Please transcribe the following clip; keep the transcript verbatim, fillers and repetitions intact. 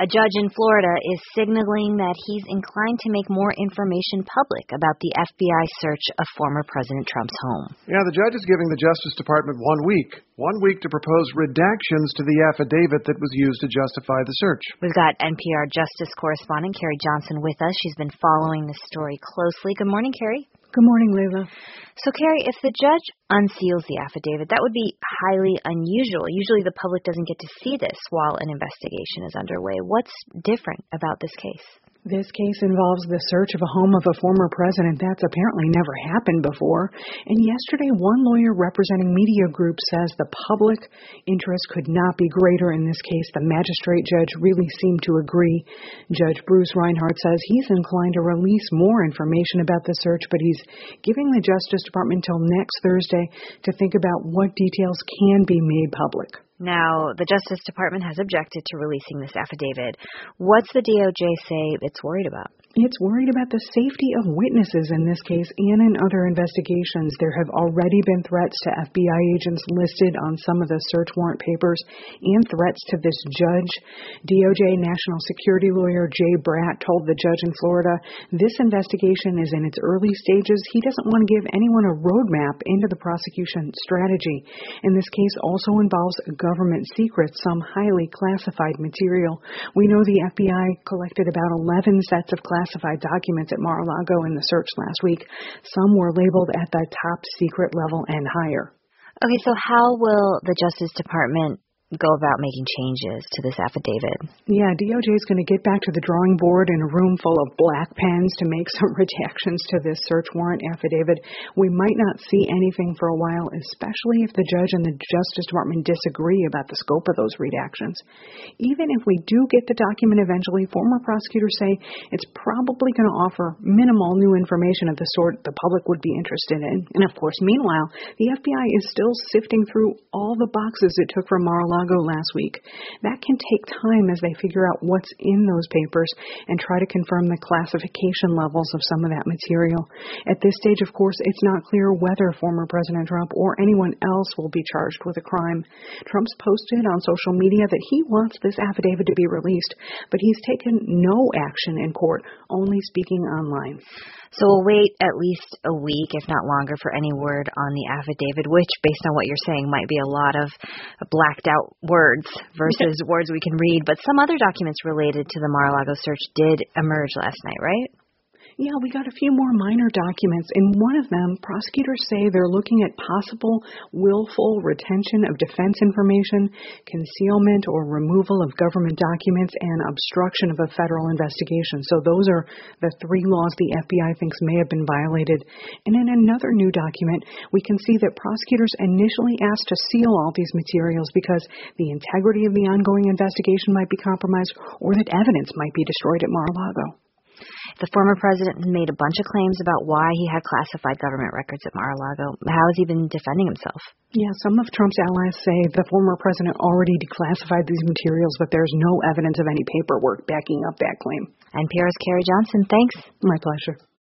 A judge in Florida is signaling that he's inclined to make more information public about the F B I search of former President Trump's home. Yeah, the judge is giving the Justice Department one week. One week to propose redactions to the affidavit that was used to justify the search. We've got N P R Justice correspondent Carrie Johnson with us. She's been following this story closely. Good morning, Carrie. Good morning, Layla. So, Carrie, if the judge unseals the affidavit, that would be highly unusual. Usually the public doesn't get to see this while an investigation is underway. What's different about this case? This case involves the search of a home of a former president. That's apparently never happened before. And yesterday, one lawyer representing media group says the public interest could not be greater in this case. The magistrate judge really seemed to agree. Judge Bruce Reinhart says he's inclined to release more information about the search, but he's giving the Justice Department till next Thursday to think about what details can be made public. Now, the Justice Department has objected to releasing this affidavit. What's the D O J say it's worried about? It's worried about the safety of witnesses in this case and in other investigations. There have already been threats to F B I agents listed on some of the search warrant papers and threats to this judge. D O J National Security Lawyer Jay Bratt told the judge in Florida this investigation is in its early stages. He doesn't want to give anyone a roadmap into the prosecution strategy. And this case also involves government secrets, some highly classified material. We know the F B I collected about eleven sets of classified classified documents at Mar-a-Lago in the search last week. Some were labeled at the top secret level and higher. Okay, so how will the Justice Department go about making changes to this affidavit? Yeah, D O J is going to get back to the drawing board in a room full of black pens to make some redactions to this search warrant affidavit. We might not see anything for a while, especially if the judge and the Justice Department disagree about the scope of those redactions. Even if we do get the document eventually, former prosecutors say it's probably going to offer minimal new information of the sort the public would be interested in. And of course, meanwhile, the F B I is still sifting through all the boxes it took from Mar-a-Lago last week. That can take time as they figure out what's in those papers and try to confirm the classification levels of some of that material. At this stage, of course, it's not clear whether former President Trump or anyone else will be charged with a crime. Trump's posted on social media that he wants this affidavit to be released, but he's taken no action in court, only speaking online. So we'll wait at least a week, if not longer, for any word on the affidavit, which, based on what you're saying, might be a lot of blacked out words versus words we can read. But some other documents related to the Mar-a-Lago search did emerge last night, right? Yeah, we got a few more minor documents. In one of them, prosecutors say they're looking at possible willful retention of defense information, concealment or removal of government documents, and obstruction of a federal investigation. So those are the three laws the F B I thinks may have been violated. And in another new document, we can see that prosecutors initially asked to seal all these materials because the integrity of the ongoing investigation might be compromised or that evidence might be destroyed at Mar-a-Lago. The former president made a bunch of claims about why he had classified government records at Mar-a-Lago. How has he been defending himself? Yeah, some of Trump's allies say the former president already declassified these materials, but there's no evidence of any paperwork backing up that claim. N P R's Carrie Johnson, thanks. My pleasure.